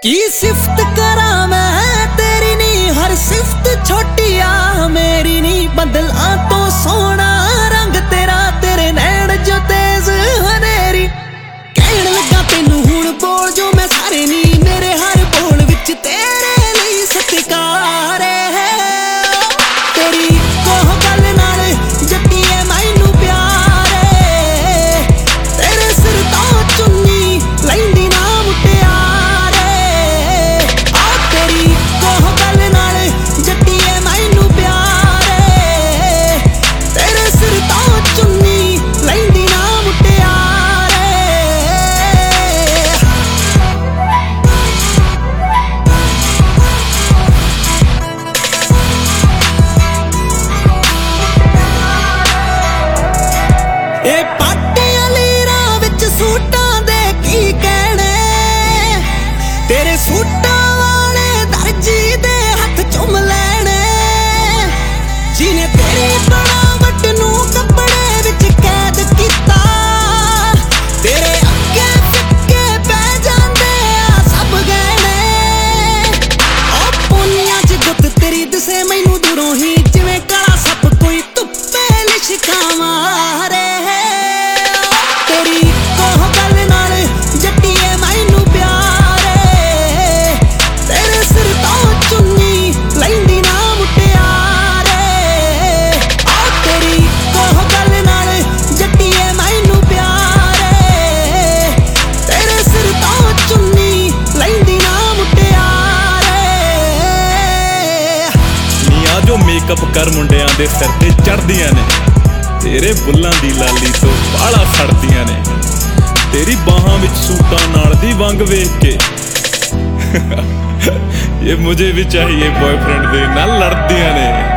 की सिफ्त करा मैं तेरी नी, हर सिफ्त छोटी आ मेरी नी। बदला तो सोना रंग तेरा, तेरे नैन जो तेज हनेरी। कहन लगा तेनू हुण बोल जो मैं सारे नी, मेरे हर बोल विच तेरे लिए सत्कार है। तेरी कोह गल नाल जट्टीए मैनू प्यार है, तेरे सिर तो चुन्नी लैंदी ना मुटियारे। आ तेरी कोह गल नाल जट्टीए मैनू प्यार है, तेरे सिर तो चुन्नी लैंदी ना मुटियारे। ए पाटियां लीरां विच सूटां दे की कहने, तेरे सूटां वाले दर्जी दे हथ चुम लैने। जिने तेरी बनावट नू कपड़े विच कैद कीता, तेरे अग्गे फिक्के पै जांदे आ सब गहने। ओ पुनियां च गुत तेरी दिसे मैनू दूरों ही, जिवें काला सप कोई धुप्पे लिशका मारे। तेरी कोह गल नाल जट्टीए मैनू प्यार है, तेरे सिर तो चुन्नी लैंदी ना मुटियारे। आ तेरी कोह गल नाल जट्टीए मैनू प्यार है, तेरे सिर तो चुन्नी लैंदी ना मुटियारे। ਨੀਆਂ ਜੋ ਮੇਕਅਪ ਕਰ ਮੁੰਡਿਆਂ ਦੇ ਸਿਰ ਤੇ ਚੜਦੀਆਂ ਨੇ, ਤੇਰੇ ਬੁੱਲਾਂ ਦੀ ਲਾਲੀ ਤੋਂ ਬਾਹਲਾ ਸੜਦੀਆਂ ਨੇ। ਤੇਰੀ ਬਾਹਾਂ ਵਿੱਚ ਸੂਟਾਂ ਨਾਲ ਦੀ ਵੰਗ ਵੇਖ ਕੇ ਇਹ ਮੁਝੇ ਵੀ ਚਾਹੀਏ ਬॉयਫ੍ਰੈਂਡ ਦੇ ਨਾਲ ਲੜਦੀਆਂ ਨੇ।